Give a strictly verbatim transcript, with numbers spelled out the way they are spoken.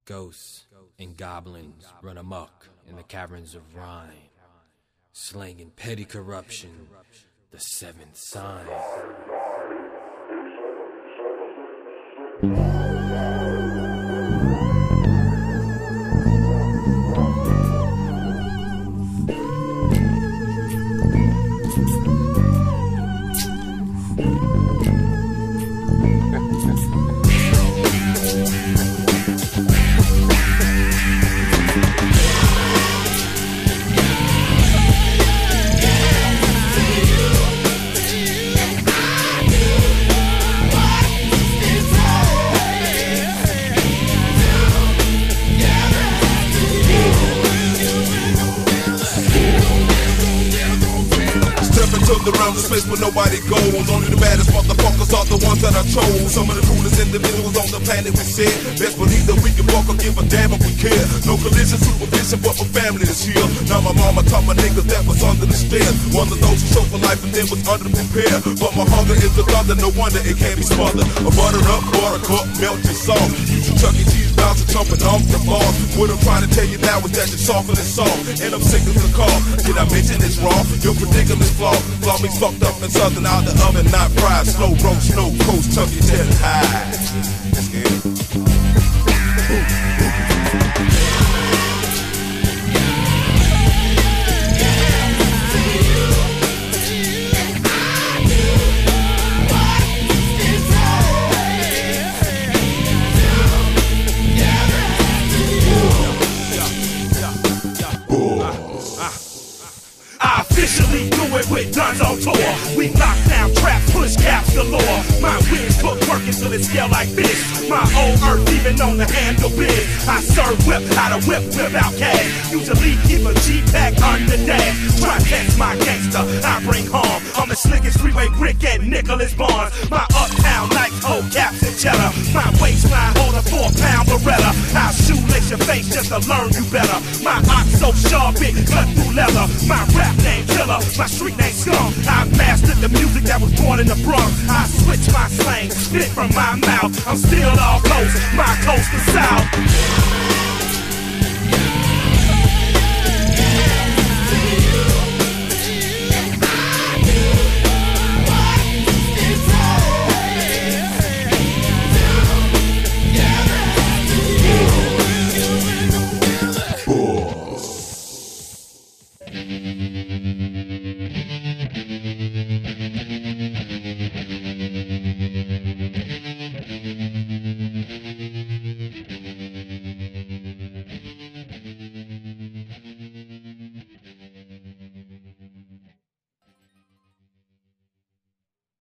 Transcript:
Ghosts and goblins run amok in the caverns of rhyme, slanging petty corruption, the seventh sign. The realms of space where nobody goes. Only the baddest motherfuckers are the ones that I chose. Some of the coolest individuals on the planet we said. Best believe that we can walk or give a damn if we care. No collision, supervision, but my family is here. Now my mama taught my niggas that was under the stairs. One of those who show for life and then was underprepared. But my hunger is the thunder, no wonder it can't be smothered. A buttered up, buttercup, melted salt. Use a Chuck E. Cheese bouncer jumping off the bars. What I'm trying to tell you now is that you're softer than salt. And I'm sick of the call. Did I mention it's wrong? Your predicament flawed. Flaw me fucked up and something out the oven, not fried. Slow roast, snow coast, tuck your tail high. Scared. Officially do it with guns on tour. We lock down traps, push caps galore. My wings put work until it scale like this. My old earth even known to handle big. I serve whip, how to whip, whip out cash. Usually keep a G-pack under dash. Try test my gangster, I bring harm. I'm the slickest freeway brick at Nicholas Barnes. My uptown nights hold caps and cheddar. My waistline hold a four pound Beretta. I'll shoelace your face just to learn you better. My ox so sharp it cut through leather. My rap name killer, my street name Skunk. I mastered the music that was born in the Bronx. I switch my slang, spit from my mouth. I'm still all coast, my coast to south.